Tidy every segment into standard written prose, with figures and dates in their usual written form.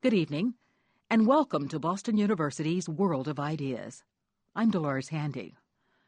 Good evening, and welcome to Boston University's World of Ideas. I'm Dolores Handy.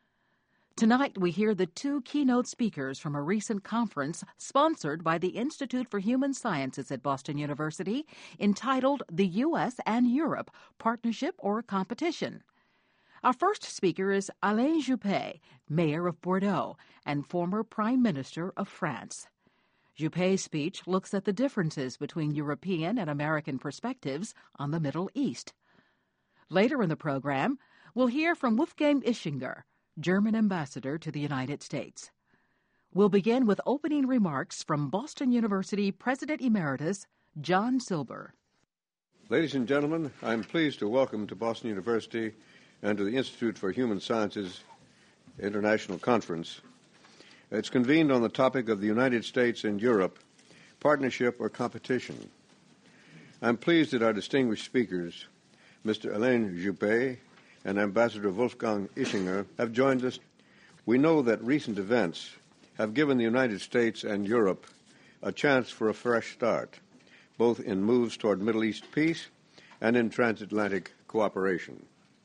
Tonight, we hear the two keynote speakers from a recent conference sponsored by the Institute for Human Sciences at Boston University entitled The U.S. and Europe, Partnership or Competition. Our first speaker is Alain Juppé, Mayor of Bordeaux and former Prime Minister of France. Juppé's speech looks at the differences between European and American perspectives on the Middle East. Later in the program, we'll hear from Wolfgang Ischinger, German ambassador to the United States. We'll begin with opening remarks from Boston University President Emeritus John Silber. Ladies and gentlemen, I'm pleased to welcome to Boston University and to the Institute for Human Sciences International Conference. It's convened on the topic of the United States and Europe, partnership or competition. I'm pleased that our distinguished speakers, Mr. Alain Juppé and Ambassador Wolfgang Ischinger, have joined us. We know that recent events have given the United States and Europe a chance for a fresh start, both in moves toward Middle East peace and in transatlantic cooperation.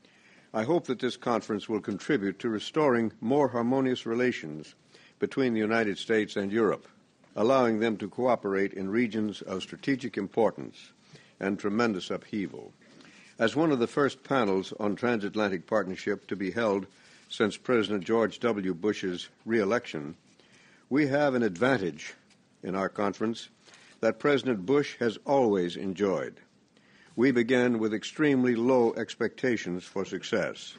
I hope that this conference will contribute to restoring more harmonious relations between the United States and Europe, allowing them to cooperate in regions of strategic importance and tremendous upheaval. As one of the first panels on transatlantic partnership to be held since President George W. Bush's re-election, we have an advantage in our conference that President Bush has always enjoyed. We began with extremely low expectations for success.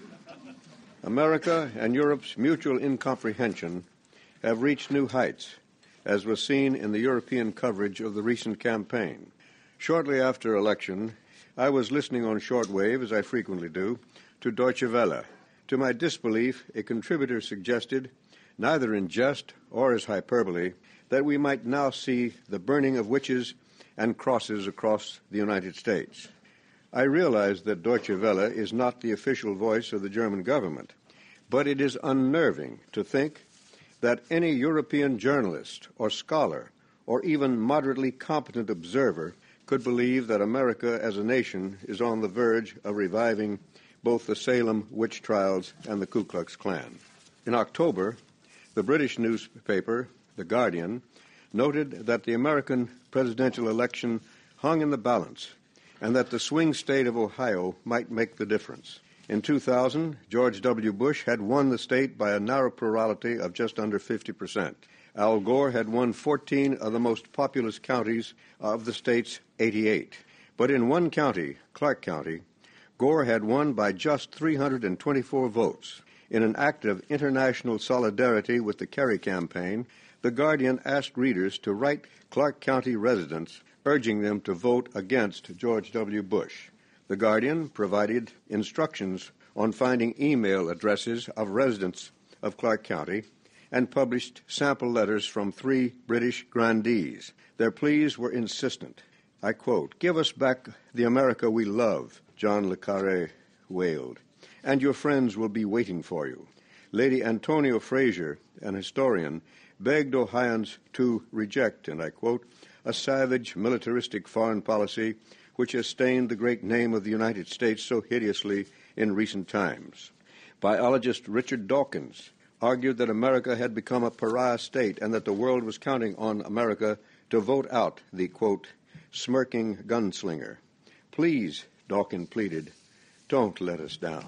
America and Europe's mutual incomprehension have reached new heights, as was seen in the European coverage of the recent campaign. Shortly after election, I was listening on shortwave, as I frequently do, to Deutsche Welle. To my disbelief, a contributor suggested, neither in jest or as hyperbole, that we might now see the burning of witches and crosses across the United States. I realize that Deutsche Welle is not the official voice of the German government, but it is unnerving to think that any European journalist or scholar or even moderately competent observer could believe that America as a nation is on the verge of reviving both the Salem witch trials and the Ku Klux Klan. In October, the British newspaper, The Guardian, noted that the American presidential election hung in the balance and that the swing state of Ohio might make the difference. In 2000, George W. Bush had won the state by a narrow plurality of just under 50%. Al Gore had won 14 of the most populous counties of the state's 88. But in one county, Clark County, Gore had won by just 324 votes. In an act of international solidarity with the Kerry campaign, The Guardian asked readers to write Clark County residents, urging them to vote against George W. Bush. The Guardian provided instructions on finding email addresses of residents of Clark County and published sample letters from 3 British grandees. Their pleas were insistent. I quote, "Give us back the America we love," John le Carré wailed, "and your friends will be waiting for you." Lady Antonio Fraser, an historian, begged Ohioans to reject, and I quote, "a savage, militaristic foreign policy which has stained the great name of the United States so hideously in recent times." Biologist Richard Dawkins argued that America had become a pariah state and that the world was counting on America to vote out the, quote, "smirking gunslinger." "Please," Dawkins pleaded, "don't let us down."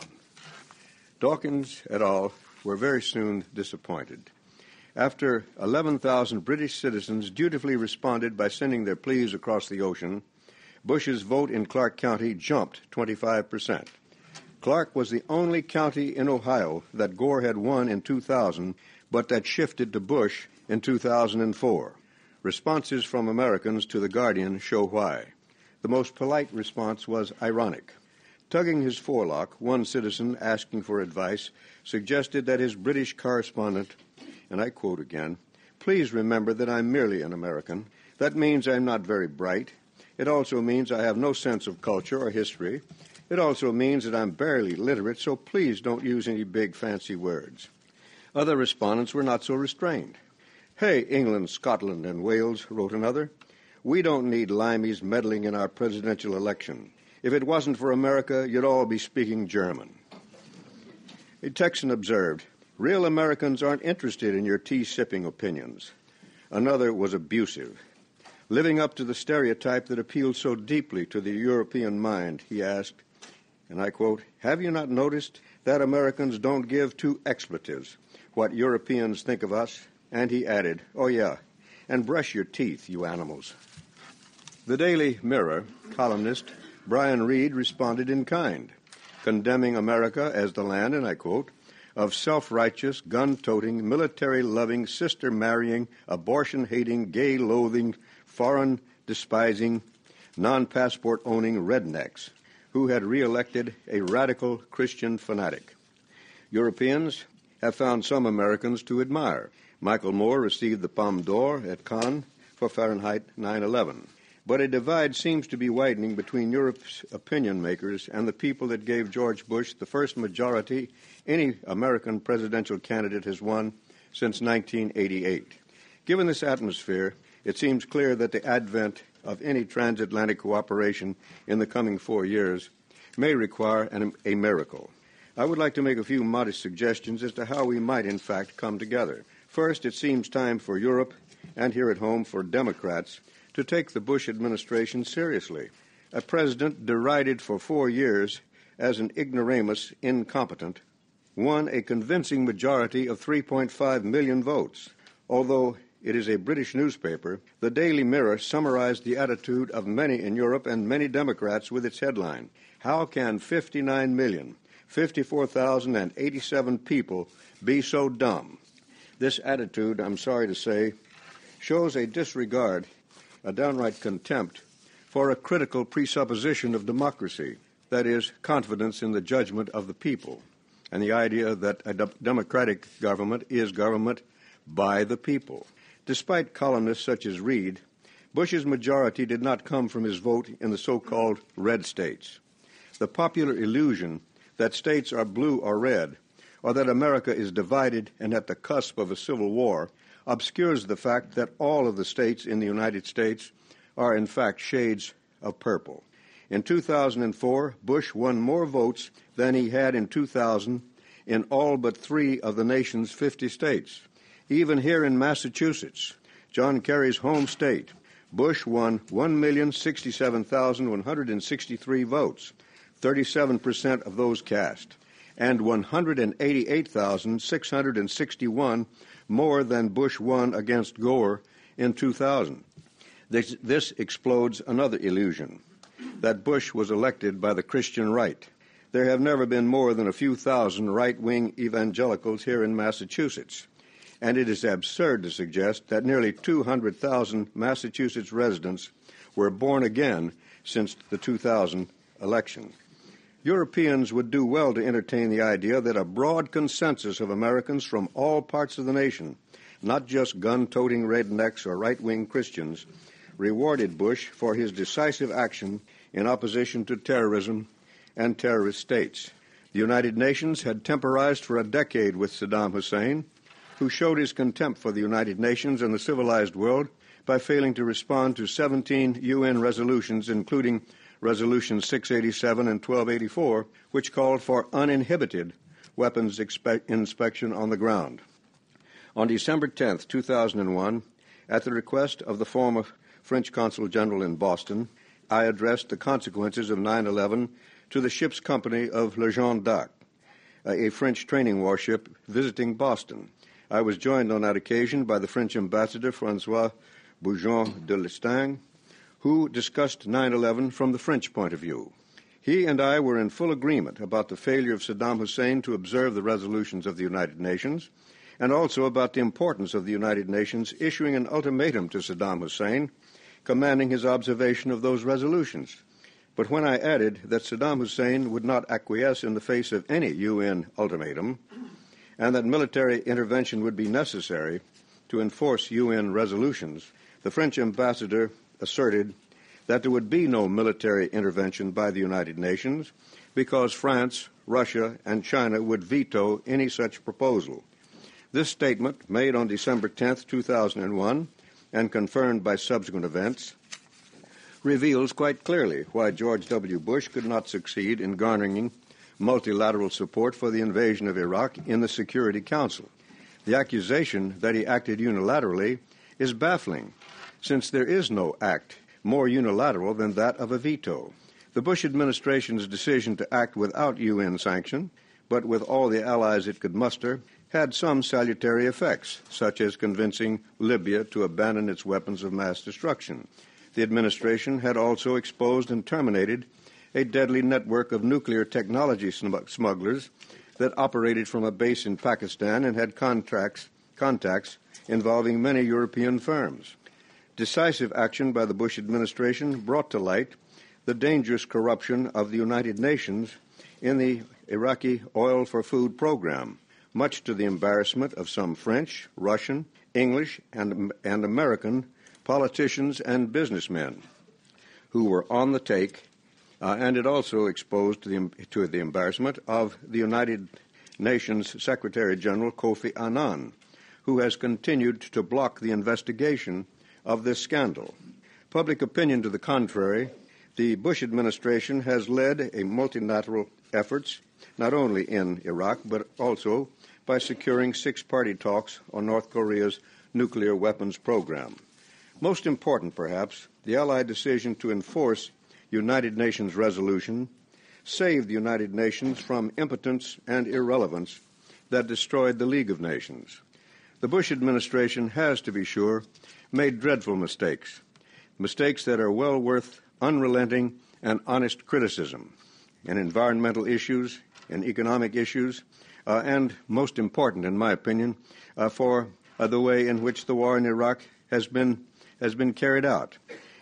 Dawkins et al. Were very soon disappointed. After 11,000 British citizens dutifully responded by sending their pleas across the ocean, Bush's vote in Clark County jumped 25%. Clark was the only county in Ohio that Gore had won in 2000, but that shifted to Bush in 2004. Responses from Americans to The Guardian show why. The most polite response was ironic. Tugging his forelock, one citizen asking for advice suggested that his British correspondent, and I quote again, "Please remember that I'm merely an American. That means I'm not very bright. It also means I have no sense of culture or history. It also means that I'm barely literate, so please don't use any big fancy words." Other respondents were not so restrained. "Hey, England, Scotland, and Wales," wrote another, We don't need limeys meddling in our presidential election. If it wasn't for America, you'd all be speaking German. A Texan observed, real Americans aren't interested in your tea-sipping opinions. Another was abusive. Living up to the stereotype that appealed so deeply to the European mind, he asked, and I quote, have you not noticed that Americans don't give two expletives what Europeans think of us? And he added, oh yeah, and brush your teeth, you animals. The Daily Mirror columnist Brian Reed responded in kind, condemning America as the land, and I quote, of self-righteous, gun-toting, military-loving, sister-marrying, abortion-hating, gay-loathing, foreign-despising, non-passport-owning rednecks who had re-elected a radical Christian fanatic. Europeans have found some Americans to admire. Michael Moore received the Palme d'Or at Cannes for Fahrenheit 9/11. But a divide seems to be widening between Europe's opinion makers and the people that gave George Bush the first majority any American presidential candidate has won since 1988. Given this atmosphere, it seems clear that the advent of any transatlantic cooperation in the coming 4 years may require a miracle. I would like to make a few modest suggestions as to how we might, in fact, come together. First, it seems time for Europe, and here at home for Democrats, to take the Bush administration seriously. A president derided for 4 years as an ignoramus incompetent won a convincing majority of 3.5 million votes. Although it is a British newspaper, the Daily Mirror summarized the attitude of many in Europe and many Democrats with its headline, How can 59,054,087 people be so dumb? This attitude, I'm sorry to say, shows a disregard, a downright contempt for a critical presupposition of democracy, that is, confidence in the judgment of the people, and the idea that a democratic government is government by the people. Despite columnists such as Reed, Bush's majority did not come from his vote in the so-called red states. The popular illusion that states are blue or red, or that America is divided and at the cusp of a civil war, obscures the fact that all of the states in the United States are in fact shades of purple. In 2004, Bush won more votes than he had in 2000 in all but 3 of the nation's 50 states. Even here in Massachusetts, John Kerry's home state, Bush won 1,067,163 votes, 37% of those cast, and 188,661 more than Bush won against Gore in 2000. This explodes another illusion, that Bush was elected by the Christian right. There have never been more than a few thousand right-wing evangelicals here in Massachusetts, and it is absurd to suggest that nearly 200,000 Massachusetts residents were born again since the 2000 election. Europeans would do well to entertain the idea that a broad consensus of Americans from all parts of the nation, not just gun-toting rednecks or right-wing Christians, rewarded Bush for his decisive action in opposition to terrorism and terrorist states. The United Nations had temporized for a decade with Saddam Hussein, who showed his contempt for the United Nations and the civilized world by failing to respond to 17 UN resolutions, including Resolutions 687 and 1284, which called for uninhibited weapons inspection on the ground. On December 10, 2001, at the request of the former French Consul General in Boston, I addressed the consequences of 9/11 to the ship's company of Le Jeanne d'Arc, a French training warship visiting Boston. I was joined on that occasion by the French ambassador, François Boujon de Lestang, who discussed 9/11 from the French point of view. He and I were in full agreement about the failure of Saddam Hussein to observe the resolutions of the United Nations, and also about the importance of the United Nations issuing an ultimatum to Saddam Hussein, commanding his observation of those resolutions. But when I added that Saddam Hussein would not acquiesce in the face of any UN ultimatum, and that military intervention would be necessary to enforce UN resolutions, the French ambassador asserted that there would be no military intervention by the United Nations because France, Russia, and China would veto any such proposal. This statement, made on December 10, 2001, and confirmed by subsequent events, reveals quite clearly why George W. Bush could not succeed in garnering multilateral support for the invasion of Iraq in the Security Council. The accusation that he acted unilaterally is baffling, since there is no act more unilateral than that of a veto. The Bush administration's decision to act without UN sanction, but with all the allies it could muster, had some salutary effects, such as convincing Libya to abandon its weapons of mass destruction. The administration had also exposed and terminated a deadly network of nuclear technology smugglers that operated from a base in Pakistan and had contacts involving many European firms. Decisive action by the Bush administration brought to light the dangerous corruption of the United Nations in the Iraqi oil for food program, much to the embarrassment of some French, Russian, English, and American politicians and businessmen who were on the take, and it also exposed to the embarrassment of the United Nations Secretary General Kofi Annan, who has continued to block the investigation of this scandal. Public opinion to the contrary, the Bush administration has led a multilateral efforts not only in Iraq but also by securing six-party talks on North Korea's nuclear weapons program. Most important, perhaps, the Allied decision to enforce United Nations resolution saved the United Nations from impotence and irrelevance that destroyed the League of Nations. The Bush administration has, to be sure, made dreadful mistakes that are well worth unrelenting and honest criticism in environmental issues, in economic issues, and most important, in my opinion, for the way in which the war in Iraq has been carried out.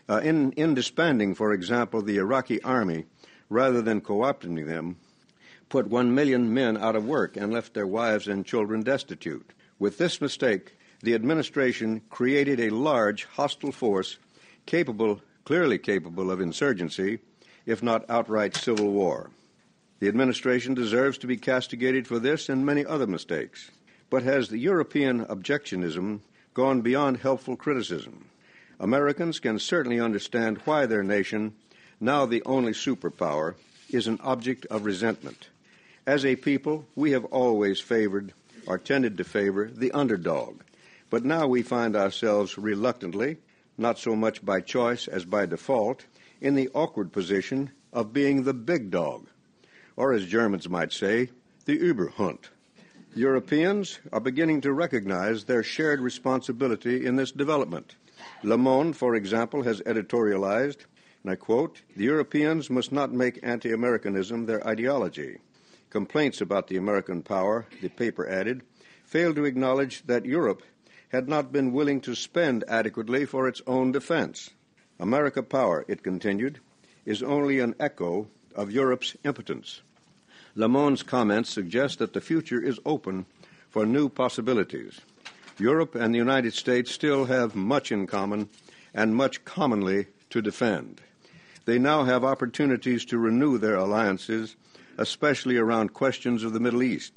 In disbanding, for example, the Iraqi army, rather than co-opting them, put 1 million men out of work and left their wives and children destitute. With this mistake, the administration created a large hostile force clearly capable of insurgency, if not outright civil war. The administration deserves to be castigated for this and many other mistakes. But has the European objectionism gone beyond helpful criticism? Americans can certainly understand why their nation, now the only superpower, is an object of resentment. As a people, we have always favored or tended to favor the underdog. But now we find ourselves reluctantly, not so much by choice as by default, in the awkward position of being the big dog, or as Germans might say, the Überhund. Europeans are beginning to recognize their shared responsibility in this development. Le Monde, for example, has editorialized, and I quote, "The Europeans must not make anti-Americanism their ideology." Complaints about the American power, the paper added, failed to acknowledge that Europe had not been willing to spend adequately for its own defense. America power, it continued, is only an echo of Europe's impotence. Le Monde's comments suggest that the future is open for new possibilities. Europe and the United States still have much in common and much commonly to defend. They now have opportunities to renew their alliances, especially around questions of the Middle East.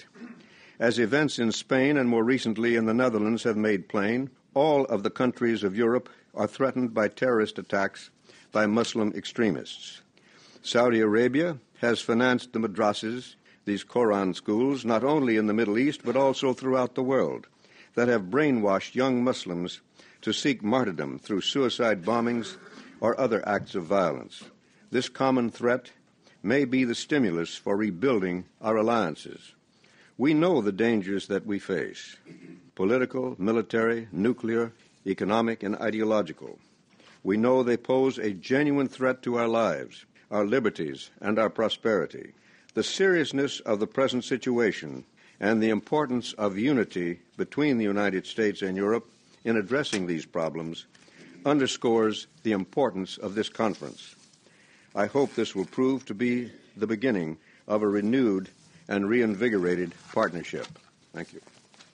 As events in Spain and more recently in the Netherlands have made plain, all of the countries of Europe are threatened by terrorist attacks by Muslim extremists. Saudi Arabia has financed the madrasas, these Quran schools, not only in the Middle East but also throughout the world, that have brainwashed young Muslims to seek martyrdom through suicide bombings or other acts of violence. This common threat may be the stimulus for rebuilding our alliances. We know the dangers that we face: political, military, nuclear, economic, and ideological. We know they pose a genuine threat to our lives, our liberties, and our prosperity. The seriousness of the present situation and the importance of unity between the United States and Europe in addressing these problems underscores the importance of this conference. I hope this will prove to be the beginning of a renewed and reinvigorated partnership. Thank you.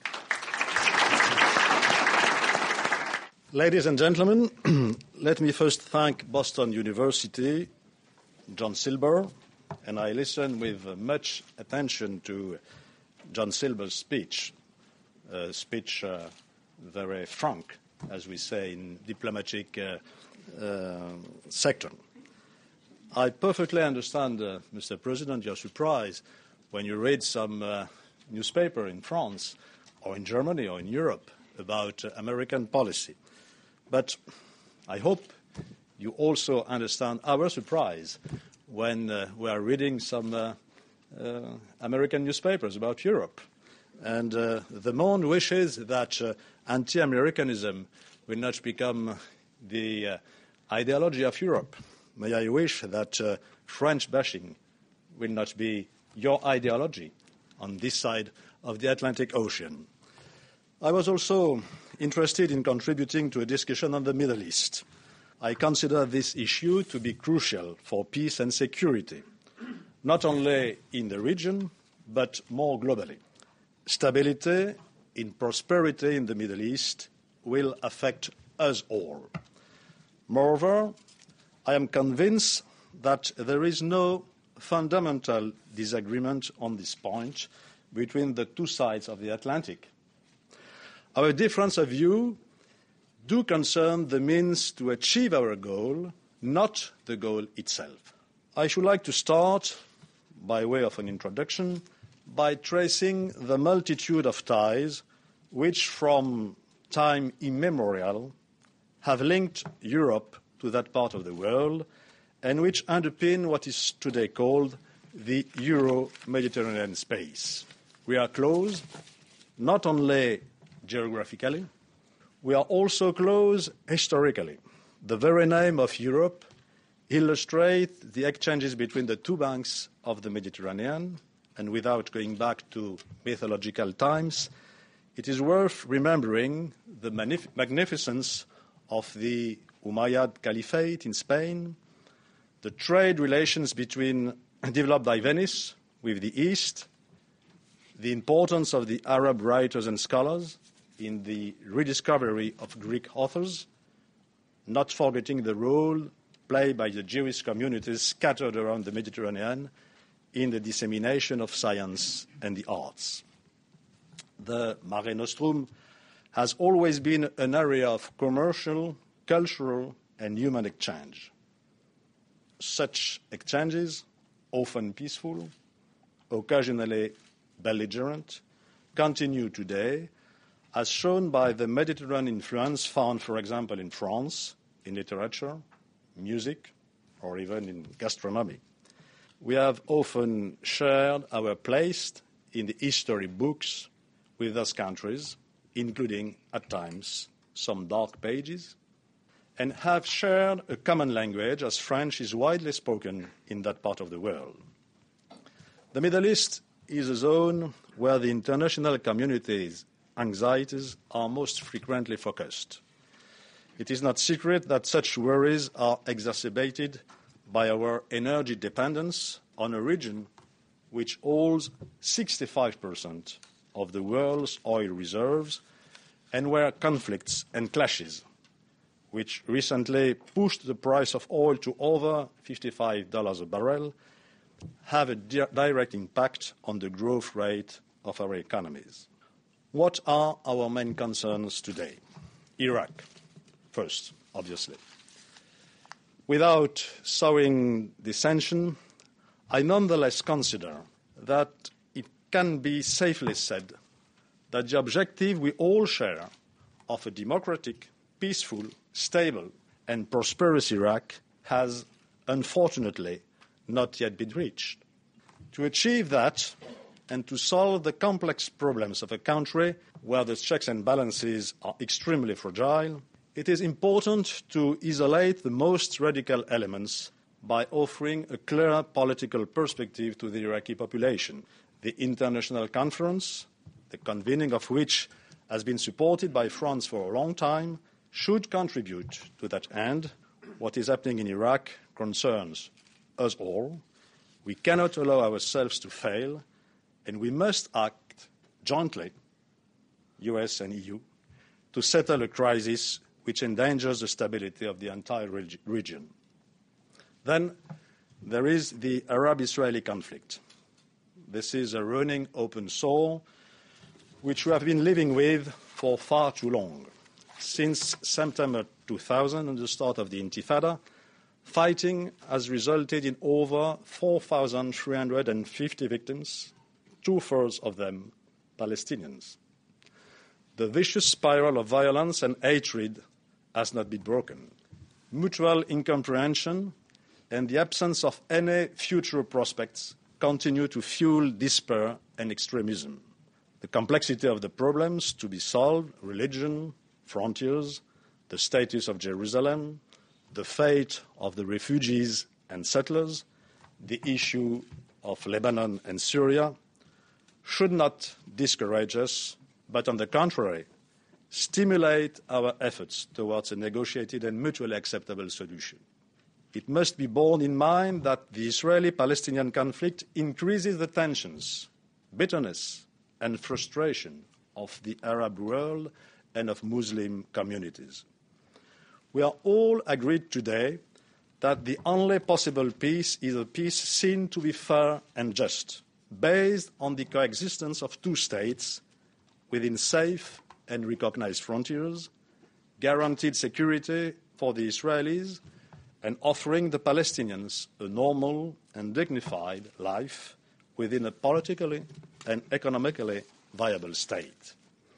Ladies and gentlemen, let me first thank Boston University, John Silber, and I listened with much attention to John Silber's speech, very frank, as we say in diplomatic sector. I perfectly understand, Mr. President, your surprise when you read some newspaper in France or in Germany or in Europe about American policy. But I hope you also understand our surprise when we are reading some American newspapers about Europe. And the Monde wishes that anti-Americanism will not become the ideology of Europe. May I wish that French bashing will not be your ideology on this side of the Atlantic Ocean. I was also interested in contributing to a discussion on the Middle East. I consider this issue to be crucial for peace and security, not only in the region, but more globally. Stability and prosperity in the Middle East will affect us all. Moreover, I am convinced that there is no fundamental disagreement on this point between the two sides of the Atlantic. Our difference of view do concern the means to achieve our goal, not the goal itself. I should like to start, by way of an introduction, by tracing the multitude of ties which, from time immemorial, have linked Europe to that part of the world and which underpin what is today called the Euro-Mediterranean space. We are close, not only geographically, we are also close historically. The very name of Europe illustrates the exchanges between the two banks of the Mediterranean, and without going back to mythological times, it is worth remembering the magnificence of the Umayyad Caliphate in Spain, the trade relations developed by Venice with the East, the importance of the Arab writers and scholars in the rediscovery of Greek authors, not forgetting the role played by the Jewish communities scattered around the Mediterranean in the dissemination of science and the arts. The Mare Nostrum has always been an area of commercial, cultural, and human exchange. Such exchanges, often peaceful, occasionally belligerent, continue today, as shown by the Mediterranean influence found, for example, in France, in literature, music, or even in gastronomy. We have often shared our place in the history books with those countries, including, at times, some dark pages, and have shared a common language, as French is widely spoken in that part of the world. The Middle East is a zone where the international community's anxieties are most frequently focused. It is not secret that such worries are exacerbated by our energy dependence on a region which holds 65% of the world's oil reserves and where conflicts and clashes, which recently pushed the price of oil to over $55 a barrel, have a direct impact on the growth rate of our economies. What are our main concerns today? Iraq, first, obviously. Without sowing dissension, I nonetheless consider that it can be safely said that the objective we all share of a democratic, peaceful, stable, and prosperous Iraq has, unfortunately, not yet been reached. To achieve that, and to solve the complex problems of a country where the checks and balances are extremely fragile, it is important to isolate the most radical elements by offering a clear political perspective to the Iraqi population. The international conference, the convening of which has been supported by France for a long time, should contribute to that end. What is happening in Iraq concerns us all. We cannot allow ourselves to fail, and we must act jointly, US and EU, to settle a crisis which endangers the stability of the entire region. Then there is the Arab-Israeli conflict. This is a running open sore which we have been living with for far too long. Since September 2000 and the start of the Intifada, fighting has resulted in over 4,350 victims, 2/3 of them Palestinians. The vicious spiral of violence and hatred has not been broken. Mutual incomprehension and the absence of any future prospects continue to fuel despair and extremism. The complexity of the problems to be solved, religion, frontiers, the status of Jerusalem, the fate of the refugees and settlers, the issue of Lebanon and Syria, should not discourage us, but on the contrary, stimulate our efforts towards a negotiated and mutually acceptable solution. It must be borne in mind that the Israeli-Palestinian conflict increases the tensions, bitterness, and frustration of the Arab world and of Muslim communities. We are all agreed today that the only possible peace is a peace seen to be fair and just, based on the coexistence of two states within safe and recognized frontiers, guaranteed security for the Israelis, and offering the Palestinians a normal and dignified life within a politically and economically viable state.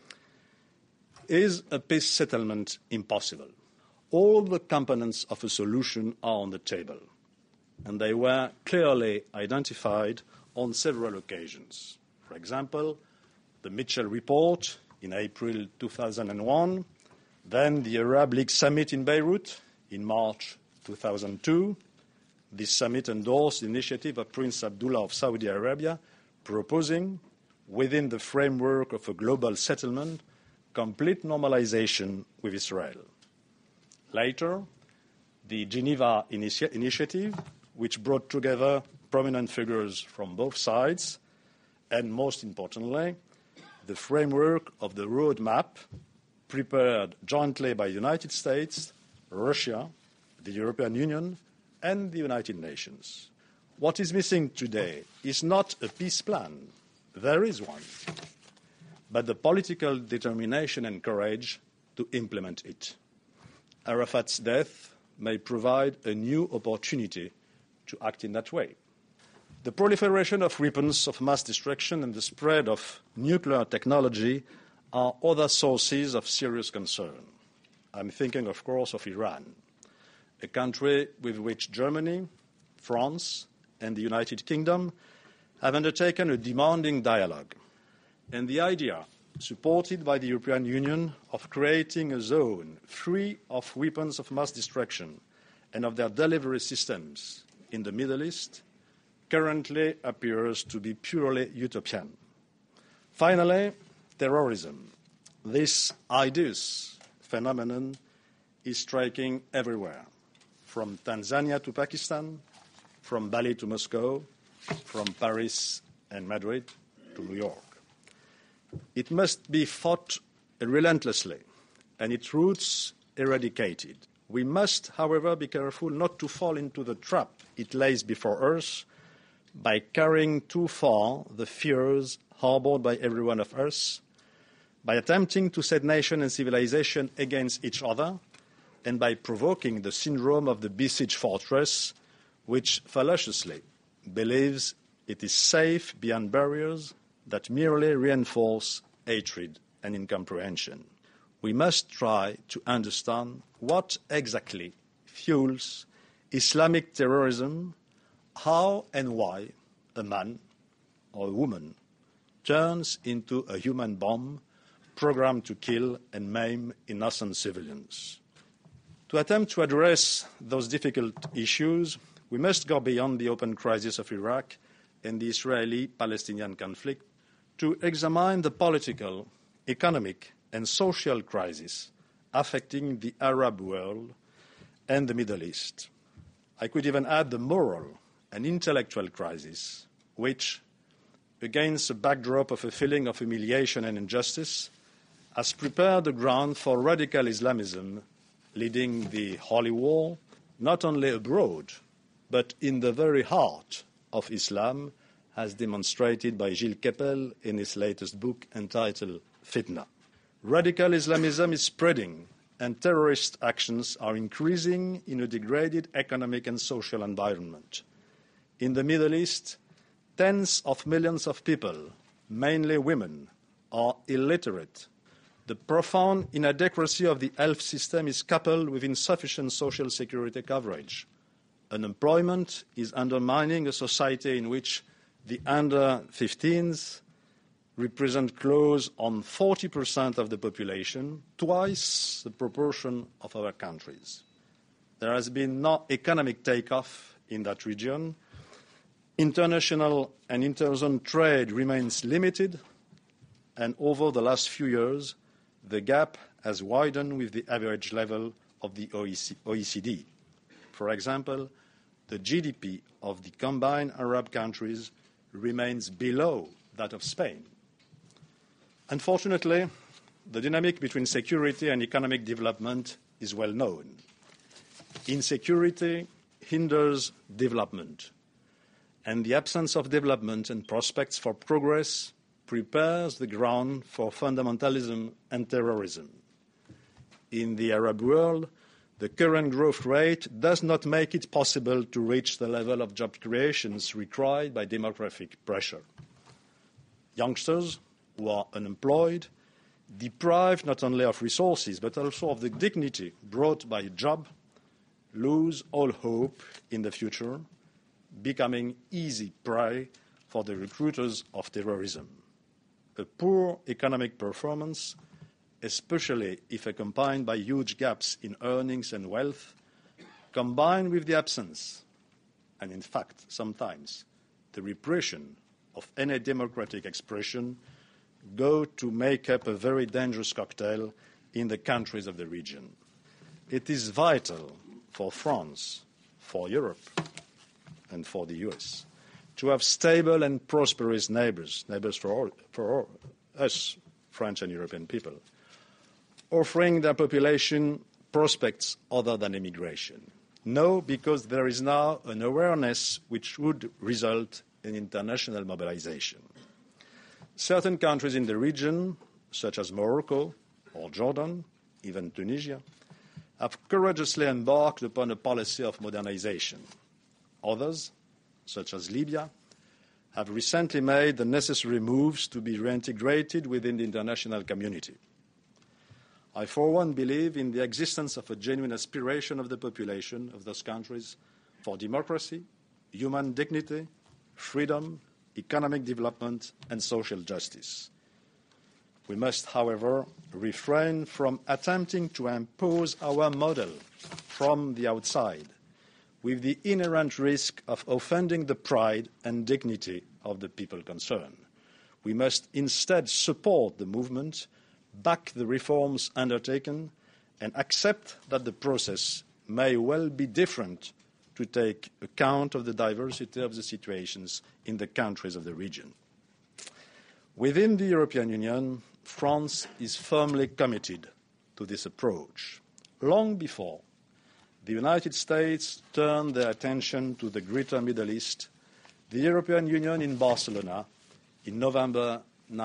Is a peace settlement impossible? All the components of a solution are on the table, and they were clearly identified on several occasions. For example, the Mitchell Report in April 2001, then the Arab League Summit in Beirut in March 2002. This summit endorsed the initiative of Prince Abdullah of Saudi Arabia, proposing, within the framework of a global settlement, complete normalization with Israel. Later, the Geneva Initiative, which brought together prominent figures from both sides, and most importantly, the framework of the roadmap prepared jointly by the United States, Russia, the European Union, and the United Nations. What is missing today is not a peace plan. There is one, but the political determination and courage to implement it. Arafat's death may provide a new opportunity to act in that way. The proliferation of weapons of mass destruction and the spread of nuclear technology are other sources of serious concern. I'm thinking, of course, of Iran, a country with which Germany, France, and the United Kingdom have undertaken a demanding dialogue. And the idea, supported by the European Union, of creating a zone free of weapons of mass destruction and of their delivery systems in the Middle East currently appears to be purely utopian. Finally, terrorism. This hideous phenomenon is striking everywhere, from Tanzania to Pakistan, from Bali to Moscow, from Paris and Madrid to New York. It must be fought relentlessly and its roots eradicated. We must, however, be careful not to fall into the trap it lays before us by carrying too far the fears harbored by every one of us, by attempting to set nation and civilization against each other, and by provoking the syndrome of the besieged fortress, which fallaciously believes it is safe beyond barriers that merely reinforce hatred and incomprehension. We must try to understand what exactly fuels Islamic terrorism, how and why a man or a woman turns into a human bomb programmed to kill and maim innocent civilians. To attempt to address those difficult issues, we must go beyond the open crisis of Iraq and the Israeli-Palestinian conflict to examine the political, economic, and social crisis affecting the Arab world and the Middle East. I could even add the moral and intellectual crisis, which, against a backdrop of a feeling of humiliation and injustice, has prepared the ground for radical Islamism leading the holy war, not only abroad, but in the very heart of Islam, as demonstrated by Gilles Kepel in his latest book entitled Fitna. Radical Islamism is spreading and terrorist actions are increasing in a degraded economic and social environment. In the Middle East, tens of millions of people, mainly women, are illiterate. The profound inadequacy of the health system is coupled with insufficient social security coverage. Unemployment is undermining a society in which the under-15s represent close on 40% of the population, twice the proportion of our countries. There has been no economic takeoff in that region. International and interzone trade remains limited, and over the last few years, the gap has widened with the average level of the OECD. For example, the GDP of the combined Arab countries remains below that of Spain. Unfortunately, the dynamic between security and economic development is well known. Insecurity hinders development, and the absence of development and prospects for progress prepares the ground for fundamentalism and terrorism. In the Arab world, the current growth rate does not make it possible to reach the level of job creations required by demographic pressure. Youngsters who are unemployed, deprived not only of resources but also of the dignity brought by a job, lose all hope in the future, becoming easy prey for the recruiters of terrorism. A poor economic performance, especially if accompanied by huge gaps in earnings and wealth, combined with the absence, and in fact sometimes the repression of any democratic expression, go to make up a very dangerous cocktail in the countries of the region. It is vital for France, for Europe, and for the US to have stable and prosperous neighbors for us, French and European people, offering their population prospects other than immigration. No, because there is now an awareness which would result in international mobilization. Certain countries in the region, such as Morocco or Jordan, even Tunisia, have courageously embarked upon a policy of modernization. Others, such as Libya, have recently made the necessary moves to be reintegrated within the international community. I, for one, believe in the existence of a genuine aspiration of the population of those countries for democracy, human dignity, freedom, economic development, and social justice. We must, however, refrain from attempting to impose our model from the outside, with the inherent risk of offending the pride and dignity of the people concerned. We must instead support the movement, back the reforms undertaken, and accept that the process may well be different to take account of the diversity of the situations in the countries of the region. Within the European Union, France is firmly committed to this approach. Long before the United States turned their attention to the greater Middle East, the European Union in Barcelona in November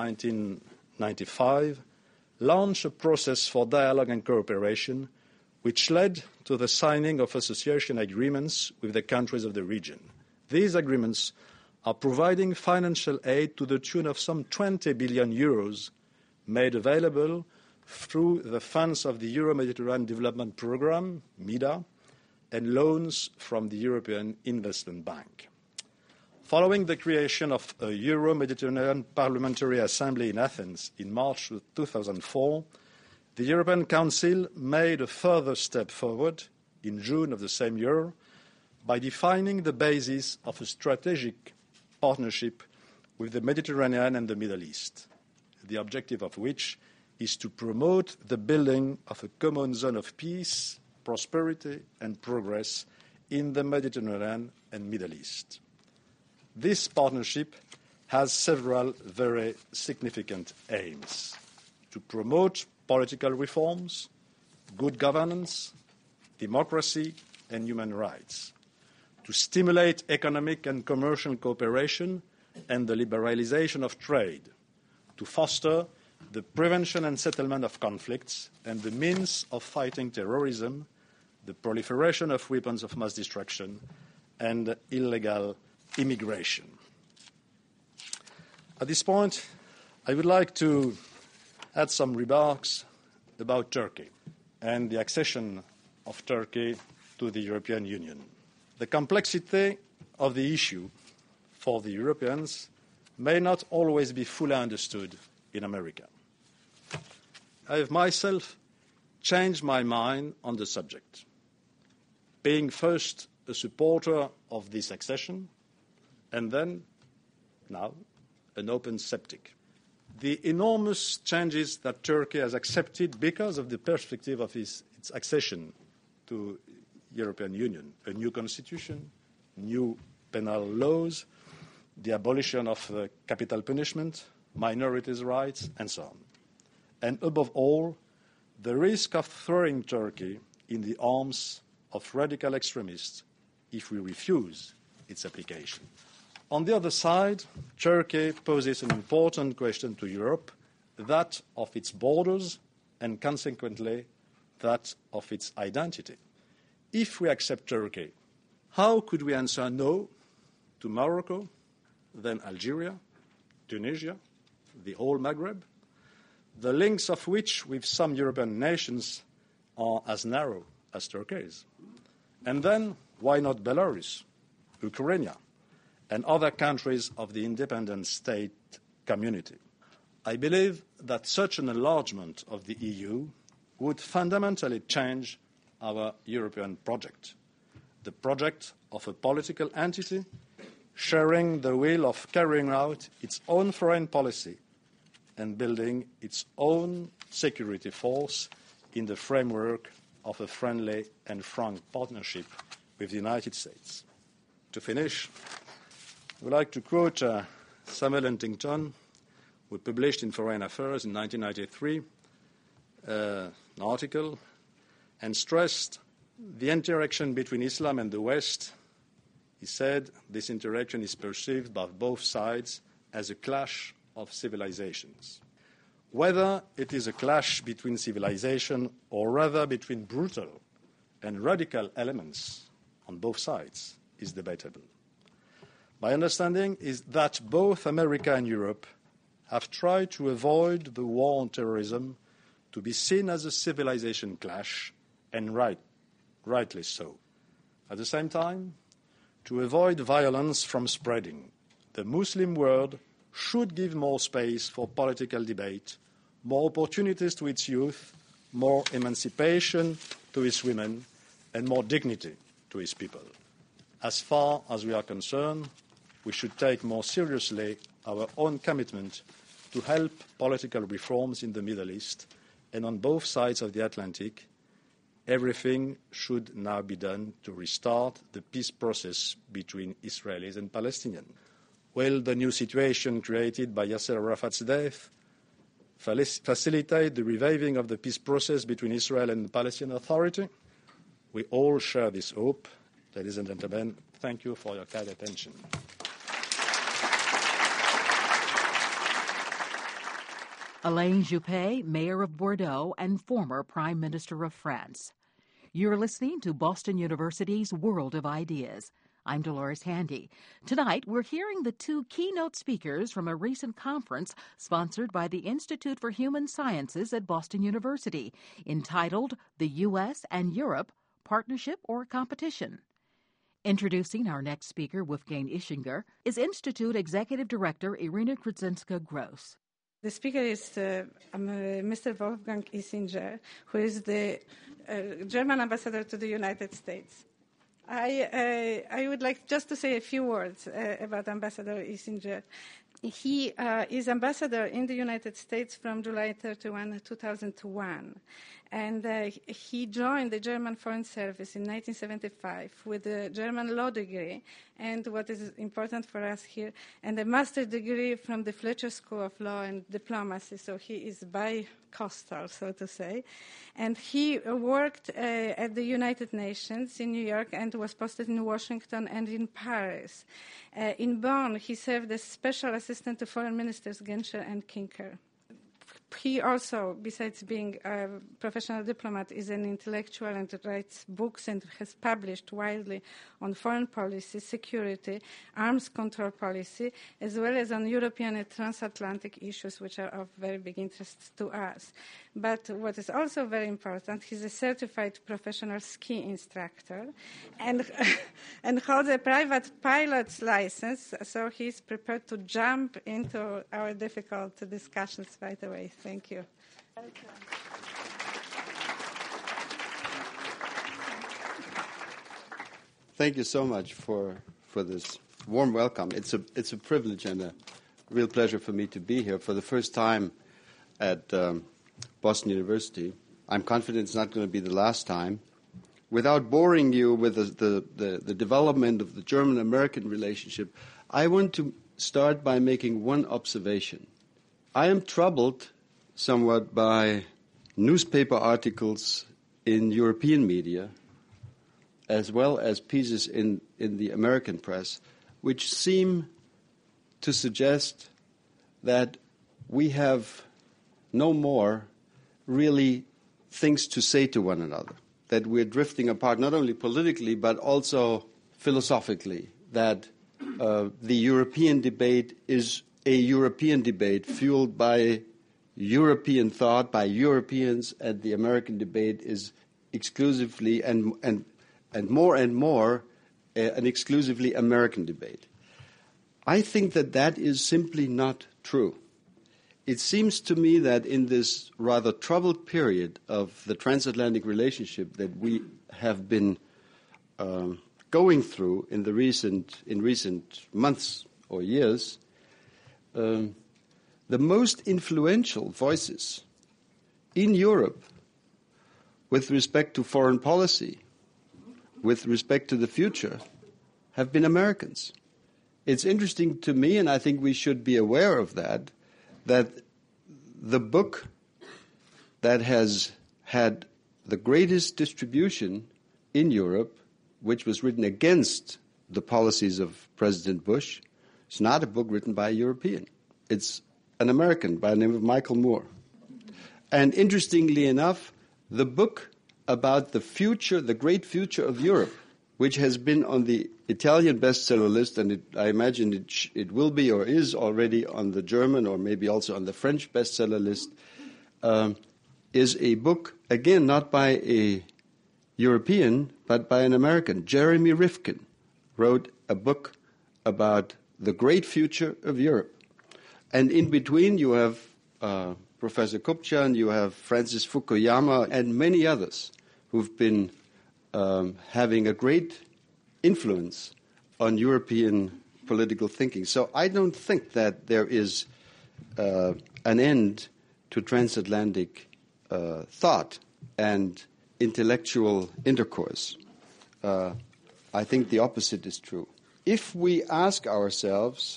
1995 launched a process for dialogue and cooperation which led to the signing of association agreements with the countries of the region. These agreements are providing financial aid to the tune of some 20 billion euros made available through the funds of the Euro-Mediterranean Development Programme, MEDA, and loans from the European Investment Bank. Following the creation of a Euro-Mediterranean Parliamentary Assembly in Athens in March 2004, the European Council made a further step forward in June of the same year by defining the basis of a strategic partnership with the Mediterranean and the Middle East, the objective of which is to promote the building of a common zone of peace, prosperity and progress in the Mediterranean and Middle East. This partnership has several very significant aims: to promote political reforms, good governance, democracy and human rights, to stimulate economic and commercial cooperation and the liberalization of trade, to foster the prevention and settlement of conflicts, and the means of fighting terrorism, the proliferation of weapons of mass destruction, and illegal immigration. At this point, I would like to add some remarks about Turkey and the accession of Turkey to the European Union. The complexity of the issue for the Europeans may not always be fully understood in America. I have myself changed my mind on the subject, being first a supporter of this accession and then, now, an open skeptic. The enormous changes that Turkey has accepted because of the perspective of its accession to European Union, a new constitution, new penal laws, the abolition of capital punishment, minorities' rights, and so on. And above all, the risk of throwing Turkey in the arms of radical extremists if we refuse its application. On the other side, Turkey poses an important question to Europe, that of its borders and consequently that of its identity. If we accept Turkey, how could we answer no to Morocco, then Algeria, Tunisia, the whole Maghreb, the links of which with some European nations are as narrow as Turkey's? And then, why not Belarus, Ukraine, and other countries of the independent state community? I believe that such an enlargement of the EU would fundamentally change our European project, the project of a political entity sharing the will of carrying out its own foreign policy and building its own security force in the framework of a friendly and frank partnership with the United States. To finish, I would like to quote Samuel Huntington, who published in Foreign Affairs in 1993 an article and stressed the interaction between Islam and the West. He said this interaction is perceived by both sides as a clash of civilizations. Whether it is a clash between civilization or rather between brutal and radical elements on both sides is debatable. My understanding is that both America and Europe have tried to avoid the war on terrorism to be seen as a civilization clash, and rightly so. At the same time, to avoid violence from spreading, the Muslim world should give more space for political debate, more opportunities to its youth, more emancipation to its women, and more dignity to its people. As far as we are concerned, we should take more seriously our own commitment to help political reforms in the Middle East and on both sides of the Atlantic. Everything should now be done to restart the peace process between Israelis and Palestinians. Will the new situation created by Yasser Arafat's death facilitate the reviving of the peace process between Israel and the Palestinian Authority? We all share this hope. Ladies and gentlemen, thank you for your kind attention. Alain Juppé, Mayor of Bordeaux and former Prime Minister of France. You're listening to Boston University's World of Ideas. I'm Dolores Handy. Tonight, we're hearing the two keynote speakers from a recent conference sponsored by the Institute for Human Sciences at Boston University, entitled The U.S. and Europe, Partnership or Competition? Introducing our next speaker, Wolfgang Ischinger, is Institute Executive Director Irina Krudzinska-Gross. The speaker is Mr. Wolfgang Ischinger, who is the German ambassador to the United States. I would like just to say a few words about Ambassador Ischinger. He is ambassador in the United States from July 31, 2001. And he joined the German Foreign Service in 1975 with a German law degree and, what is important for us here, and a master's degree from the Fletcher School of Law and Diplomacy. So he is bi-coastal, so to say. And he worked at the United Nations in New York and was posted in Washington and in Paris. In Bonn, he served as special assistant to foreign ministers Genscher and Kinker. he also, besides being a professional diplomat, is an intellectual and writes books and has published widely on foreign policy, security, arms control policy, as well as on European and transatlantic issues, which are of very big interest to us. But what is also very important, he's a certified professional ski instructor and, and holds a private pilot's license, so he's prepared to jump into our difficult discussions right away. Thank you. Thank you so much for this warm welcome. It's a privilege and a real pleasure for me to be here for the first time at Boston University. I'm confident it's not going to be the last time. Without boring you with the development of the German-American relationship, I want to start by making one observation. I am troubled somewhat by newspaper articles in European media, as well as pieces in the American press, which seem to suggest that we have no more really things to say to one another, that we're drifting apart not only politically but also philosophically, that the European debate is a European debate fueled by European thought, by Europeans, and the American debate is exclusively and more an exclusively American debate. I think that is simply not true. It seems to me that in this rather troubled period of the transatlantic relationship that we have been going through in recent months or years, the most influential voices in Europe with respect to foreign policy, with respect to the future, have been Americans. It's interesting to me, and I think we should be aware of that the book that has had the greatest distribution in Europe, which was written against the policies of President Bush, is not a book written by a European. It's an American by the name of Michael Moore. And interestingly enough, the book about the future, the great future of Europe, which has been on the Italian bestseller list, and I imagine it will be or is already on the German or maybe also on the French bestseller list, is a book, again, not by a European, but by an American. Jeremy Rifkin wrote a book about the great future of Europe. And in between, you have Professor Kupchan, you have Francis Fukuyama, and many others who've been having a great influence on European political thinking. So I don't think that there is an end to transatlantic thought and intellectual intercourse. I think the opposite is true. If we ask ourselves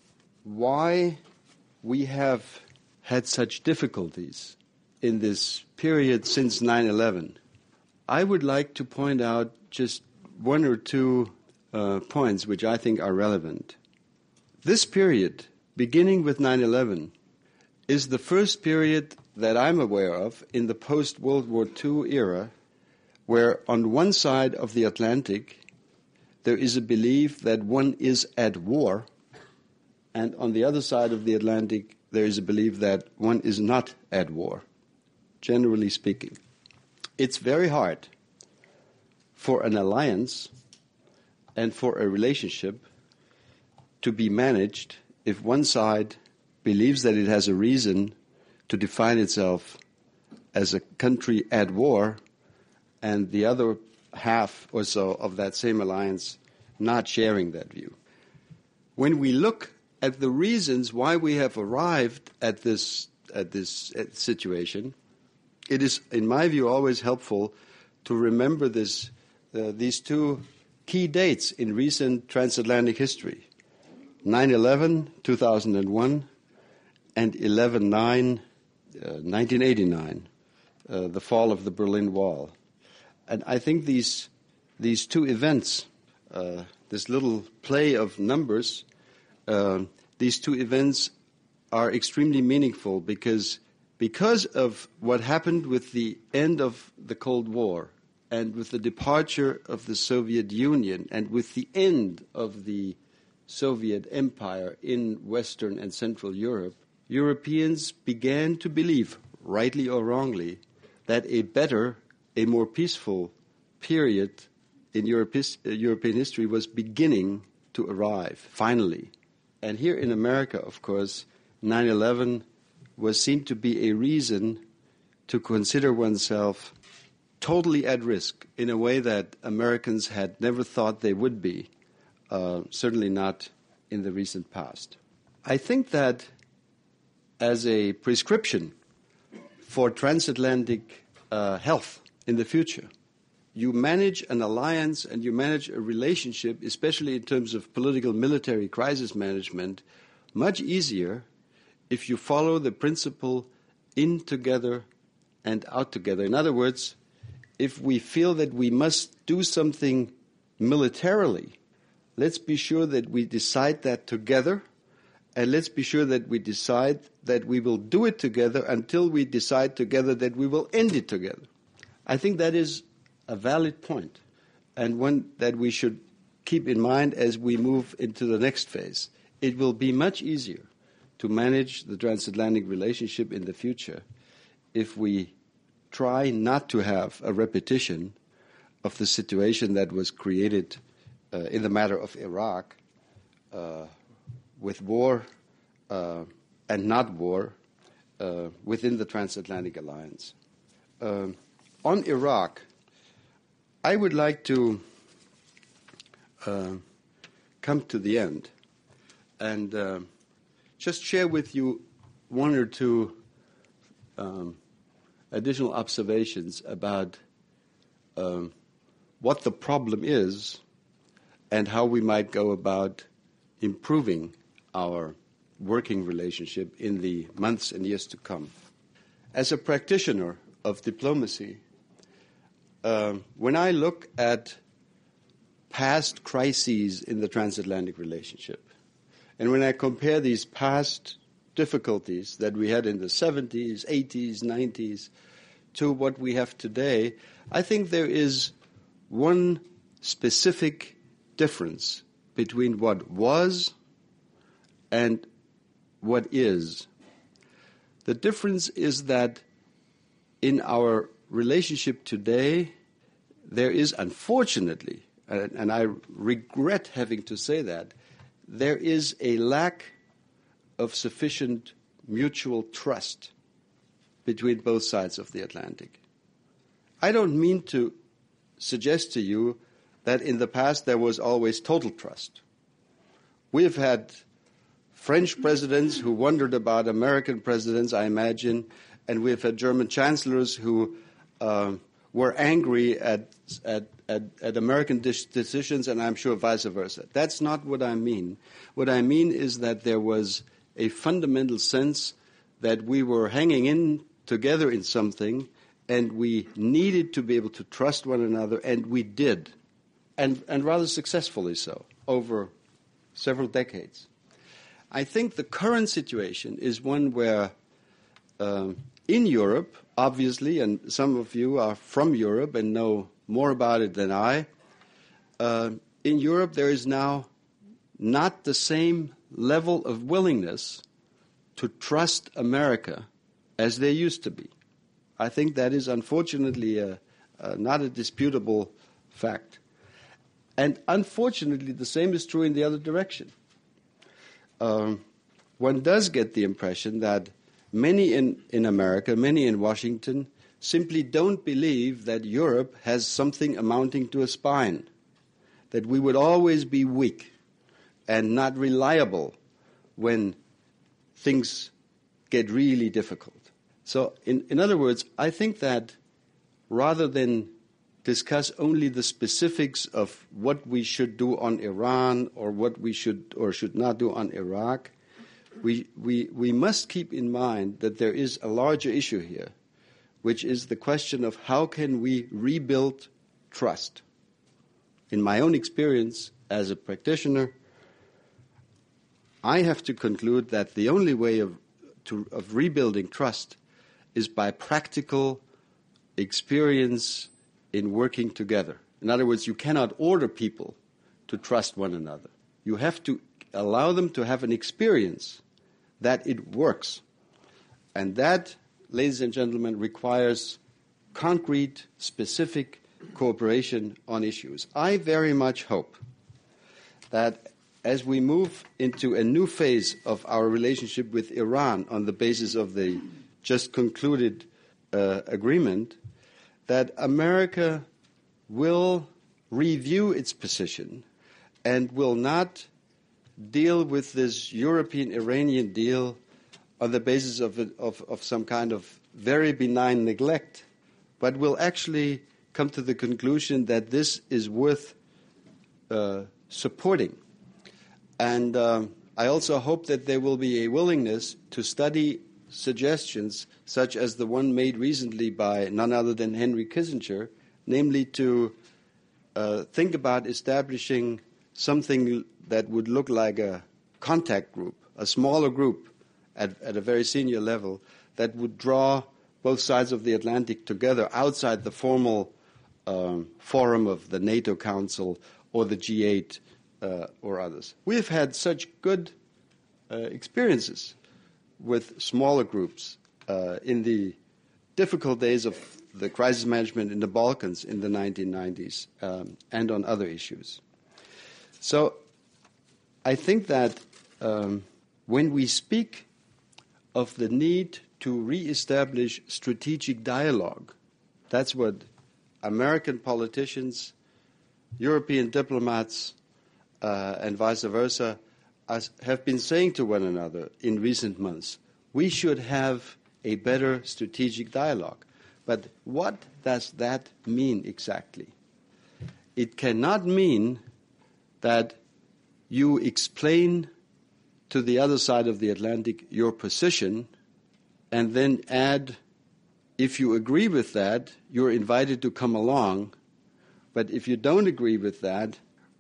why we have had such difficulties in this period since 9/11, I would like to point out just one or two points which I think are relevant. This period, beginning with 9/11, is the first period that I'm aware of in the post-World War II era where on one side of the Atlantic there is a belief that one is at war, and on the other side of the Atlantic there is a belief that one is not at war, generally speaking. It's very hard for an alliance and for a relationship to be managed if one side believes that it has a reason to define itself as a country at war and the other half or so of that same alliance not sharing that view. When we look at the reasons why we have arrived at this situation, it is, in my view, always helpful to remember these two key dates in recent transatlantic history: 9/11, 2001, and 11/9, 1989, the fall of the Berlin Wall. And I think these two events, this little play of numbers, these two events are extremely meaningful because because of what happened with the end of the Cold War and with the departure of the Soviet Union and with the end of the Soviet Empire in Western and Central Europe, Europeans began to believe, rightly or wrongly, that a better, a more peaceful period in European history was beginning to arrive, finally. And here in America, of course, 9/11 was seen to be a reason to consider oneself totally at risk in a way that Americans had never thought they would be, certainly not in the recent past. I think that as a prescription for transatlantic health in the future, you manage an alliance and you manage a relationship, especially in terms of political military crisis management, much easier if you follow the principle in together and out together. In other words, if we feel that we must do something militarily, let's be sure that we decide that together, and let's be sure that we decide that we will do it together until we decide together that we will end it together. I think that is a valid point, and one that we should keep in mind as we move into the next phase. It will be much easier to manage the transatlantic relationship in the future if we try not to have a repetition of the situation that was created in the matter of Iraq, with war and not war within the transatlantic alliance. On Iraq, I would like to come to the end and just share with you one or two additional observations about what the problem is and how we might go about improving our working relationship in the months and years to come. As a practitioner of diplomacy, when I look at past crises in the transatlantic relationship, and when I compare these past difficulties that we had in the 70s, 80s, 90s to what we have today, I think there is one specific difference between what was and what is. The difference is that in our relationship today, there is, unfortunately, and I regret having to say that, there is a lack of sufficient mutual trust between both sides of the Atlantic. I don't mean to suggest to you that in the past there was always total trust. We have had French presidents who wondered about American presidents, I imagine, and we have had German chancellors who were angry at American decisions, and I'm sure vice versa. That's not what I mean. What I mean is that there was a fundamental sense that we were hanging in together in something, and we needed to be able to trust one another, and we did, and rather successfully so, over several decades. I think the current situation is one where in Europe, obviously, and some of you are from Europe and know more about it than I, in Europe there is now not the same level of willingness to trust America as there used to be. I think that is unfortunately not a disputable fact. And unfortunately, the same is true in the other direction. One does get the impression that many in America, many in Washington, simply don't believe that Europe has something amounting to a spine, that we would always be weak and not reliable when things get really difficult. So, in other words, I think that rather than discuss only the specifics of what we should do on Iran or what we should or should not do on Iraq, we must keep in mind that there is a larger issue here, which is the question of how can we rebuild trust. In my own experience as a practitioner, I have to conclude that the only way of rebuilding trust is by practical experience in working together. In other words, you cannot order people to trust one another. You have to allow them to have an experience that it works. And that, ladies and gentlemen, requires concrete, specific cooperation on issues. I very much hope that as we move into a new phase of our relationship with Iran on the basis of the just concluded agreement, that America will review its position and will not deal with this European-Iranian deal on the basis of some kind of very benign neglect, but will actually come to the conclusion that this is worth supporting. And I also hope that there will be a willingness to study suggestions such as the one made recently by none other than Henry Kissinger, namely to think about establishing something that would look like a contact group, a smaller group at a very senior level that would draw both sides of the Atlantic together outside the formal forum of the NATO Council or the G8 or others. We've had such good experiences with smaller groups in the difficult days of the crisis management in the Balkans in the 1990s and on other issues. So I think that when we speak of the need to reestablish strategic dialogue, that's what American politicians, European diplomats, and vice versa have been saying to one another in recent months. We should have a better strategic dialogue. But what does that mean exactly? It cannot mean that you explain to the other side of the Atlantic your position and then add, if you agree with that, you're invited to come along. But if you don't agree with that,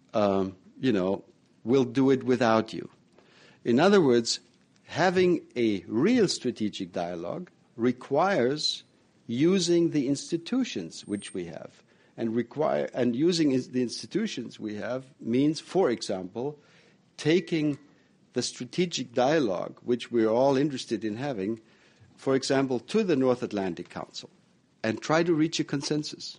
we'll do it without you. In other words, having a real strategic dialogue requires using the institutions which we have. And using the institutions we have means, for example, taking the strategic dialogue, which we're all interested in having, for example, to the North Atlantic Council and try to reach a consensus.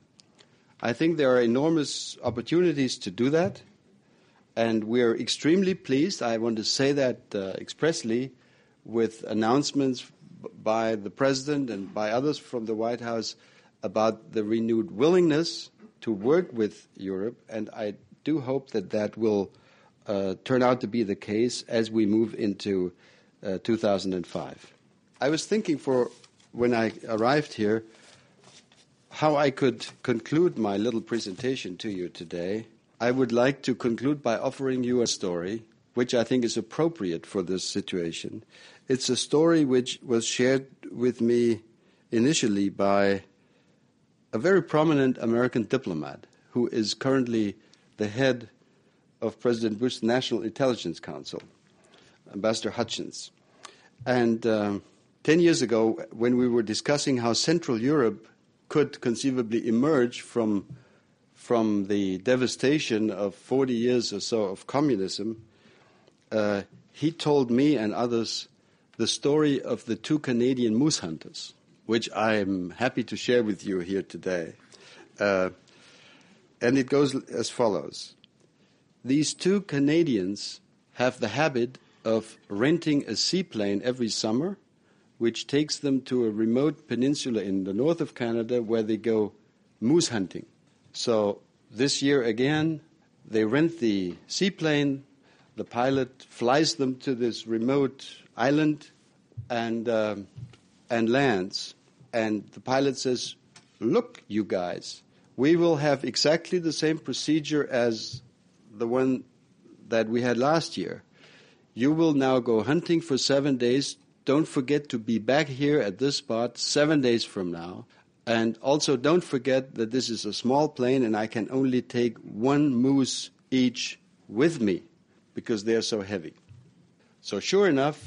I think there are enormous opportunities to do that, and we're extremely pleased, I want to say that expressly, with announcements by the President and by others from the White House about the renewed willingness to work with Europe, and I do hope that that will turn out to be the case as we move into 2005. I was thinking when I arrived here how I could conclude my little presentation to you today. I would like to conclude by offering you a story which I think is appropriate for this situation. It's a story which was shared with me initially by a very prominent American diplomat who is currently the head of President Bush's National Intelligence Council, Ambassador Hutchins. And 10 years ago, when we were discussing how Central Europe could conceivably emerge from the devastation of 40 years or so of communism, he told me and others the story of the two Canadian moose hunters, which I'm happy to share with you here today. And it goes as follows. These two Canadians have the habit of renting a seaplane every summer, which takes them to a remote peninsula in the north of Canada where they go moose hunting. So this year again, they rent the seaplane, the pilot flies them to this remote island and lands. And the pilot says, "Look, you guys, we will have exactly the same procedure as the one that we had last year. You will now go hunting for 7 days. Don't forget to be back here at this spot 7 days from now. And also don't forget that this is a small plane and I can only take one moose each with me because they're so heavy." So sure enough, the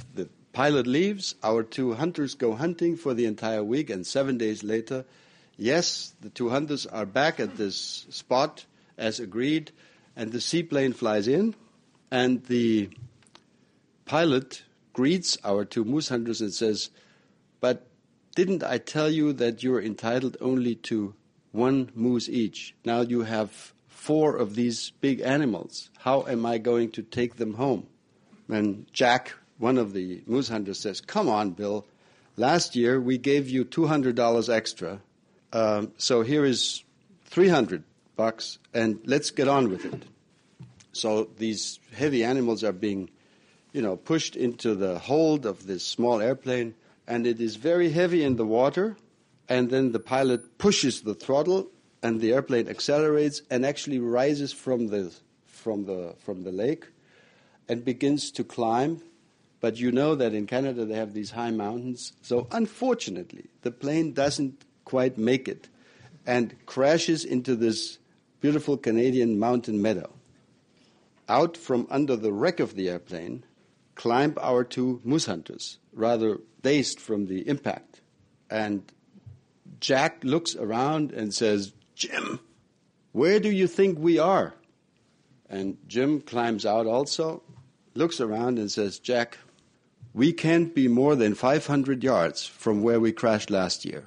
pilot leaves, our 2 hunters go hunting for the entire week, and 7 days later, yes, the 2 hunters are back at this spot as agreed, and the seaplane flies in, and the pilot greets our 2 moose hunters and says, "But didn't I tell you that you're entitled only to 1 moose each? Now you have 4 of these big animals. How am I going to take them home?" And Jack, one of the moose hunters, says, "Come on, Bill. Last year we gave you $200 extra, so here is $300, and let's get on with it." So these heavy animals are being, pushed into the hold of this small airplane, and it is very heavy in the water, and then the pilot pushes the throttle, and the airplane accelerates and actually rises from the lake and begins to climb. But you know that in Canada they have these high mountains. So unfortunately, the plane doesn't quite make it and crashes into this beautiful Canadian mountain meadow. Out from under the wreck of the airplane climb our 2 moose hunters, rather dazed from the impact. And Jack looks around and says, "Jim, where do you think we are?" And Jim climbs out also, looks around and says, "Jack, we can't be more than 500 yards from where we crashed last year."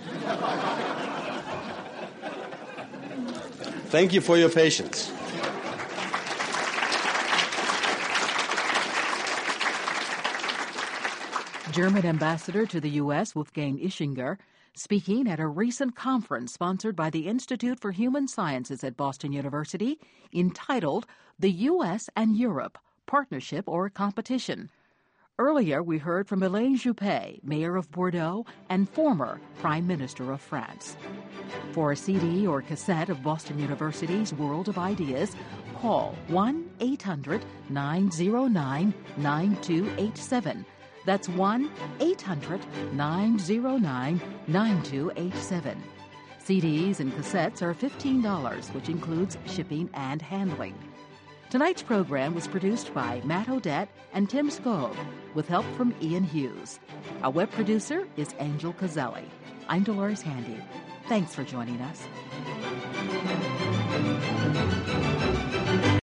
Thank you for your patience. German Ambassador to the U.S. Wolfgang Ischinger, speaking at a recent conference sponsored by the Institute for Human Sciences at Boston University entitled The U.S. and Europe, Partnership or Competition. Earlier, we heard from Elaine Juppé, Mayor of Bordeaux and former Prime Minister of France. For a CD or cassette of Boston University's World of Ideas, call 1-800-909-9287. That's 1-800-909-9287. CDs and cassettes are $15, which includes shipping and handling. Tonight's program was produced by Matt Odette and Tim Skov, with help from Ian Hughes. Our web producer is Angel Cazzelli. I'm Dolores Handy. Thanks for joining us.